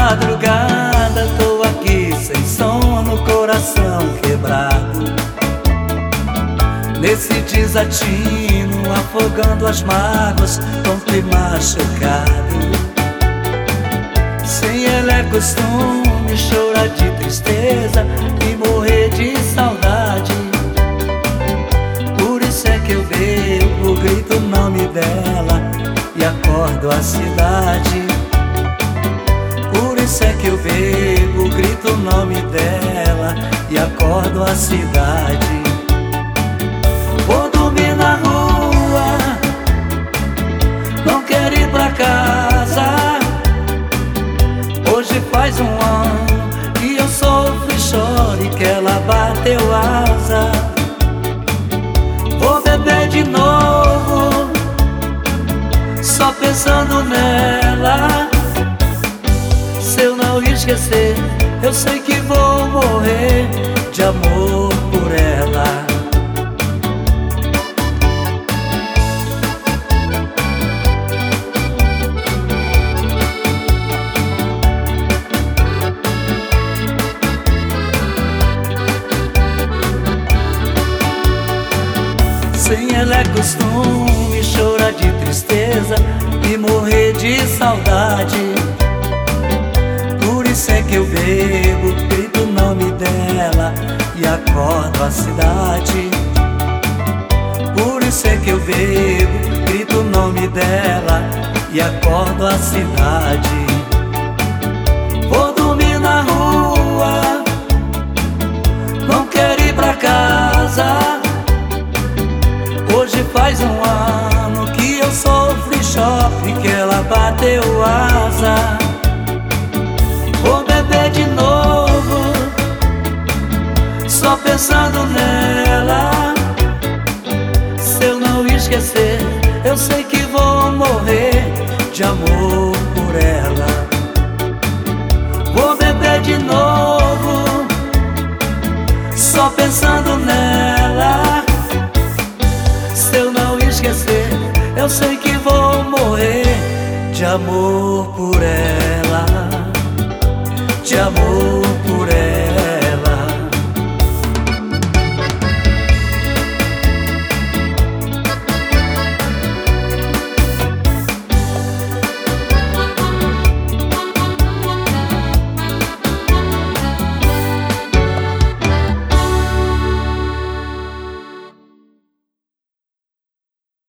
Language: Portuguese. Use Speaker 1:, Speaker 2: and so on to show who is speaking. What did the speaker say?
Speaker 1: madrugada tô aqui sem sono, coração quebrado, nesse desatino, afogando as mágoas, tonto e machucado. Sem ela é costume chorar de tristeza e morrer de saudade. Por isso é que eu bebo, grito o nome dela e acordo a cidade. Por isso é que eu bebo, grito o nome dela e acordo a cidade. Vou dormir na rua, não quero ir pra casa. Hoje faz um ano que eu sofro e choro e que ela bateu asa. Vou beber de novo, só pensando nela. Se eu não esquecer, eu sei que vou morrer de amor por ela. Sem ela é costume chorar de tristeza e morrer de saudade. Por isso é que eu bebo, grito o nome dela e acordo a cidade. Por isso é que eu bebo, grito o nome dela e acordo a cidade. Vou dormir na rua, não quero ir pra casa. Hoje faz um ano que eu sofro e choro e que ela bateu asa. Vou beber de novo, só pensando nela. Se eu não esquecer, eu sei que vou morrer de amor